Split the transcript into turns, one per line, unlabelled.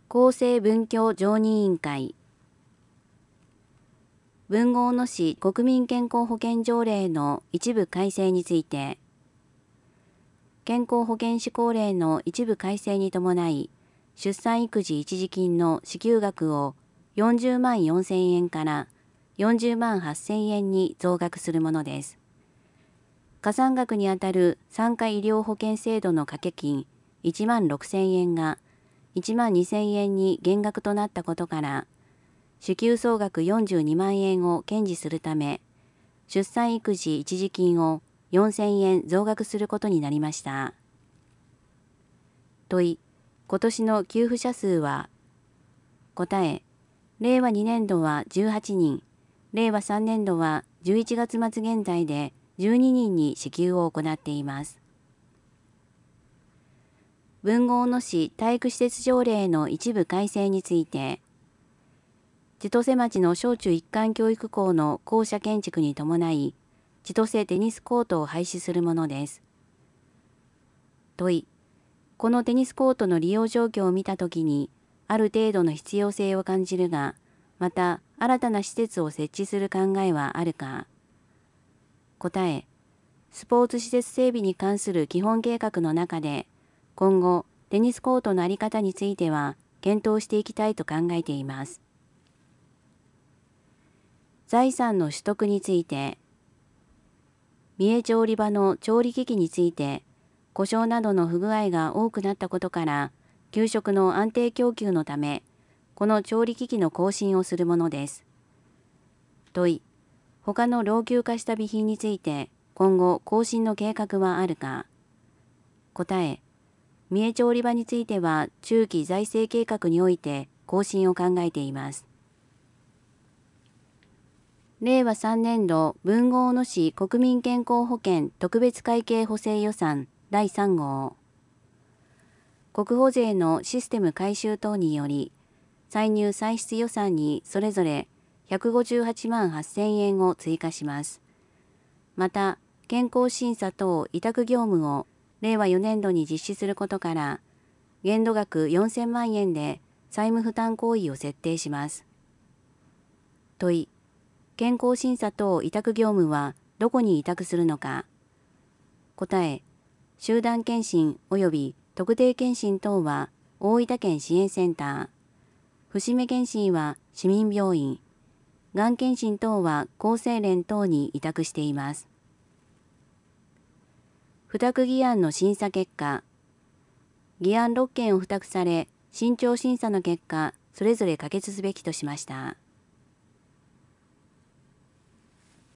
厚生文教常任委員会。文豪野市国民健康保険条例の一部改正について、健康保険施行令の一部改正に伴い、出産育児一時金の支給額を40万4千円から40万8千円に増額するものです。加算額にあたる産科医療保険制度の掛け金1万6千円が1万2千円に減額となったことから、支給総額42万円を堅持するため、出産育児一時金を4千円増額することになりました。問い、今年の給付者数は？答え、令和2年度は18人、令和3年度は11月末現在で12人に支給を行っています。文豪野市体育施設条例の一部改正について、千歳町の小中一貫教育校の校舎建築に伴い、千歳テニスコートを廃止するものです。問い、このテニスコートの利用状況を見たときに、ある程度の必要性を感じるが、また新たな施設を設置する考えはあるか？答え、スポーツ施設整備に関する基本計画の中で、今後、テニスコートの在り方については検討していきたいと考えています。財産の取得について、三重調理場の調理機器について、故障などの不具合が多くなったことから、給食の安定供給のため、この調理機器の更新をするものです。問い、他の老朽化した備品について、今後更新の計画はあるか？答え、三重調理場については中期財政計画において更新を考えています。令和3年度文豪野市国民健康保険特別会計補正予算第3号。国保税のシステム改修等により、歳入歳出予算にそれぞれ158万8千円を追加します。また、健康審査等委託業務を令和4年度に実施することから、限度額4000万円で債務負担行為を設定します。問い、健康審査等委託業務はどこに委託するのか？答え、集団検診及び特定検診等は大分県支援センター、節目検診は市民病院、がん検診等は厚生連等に委託しています。付託議案の審査結果、議案6件を付託され、慎重審査の結果、それぞれ可決すべきとしました。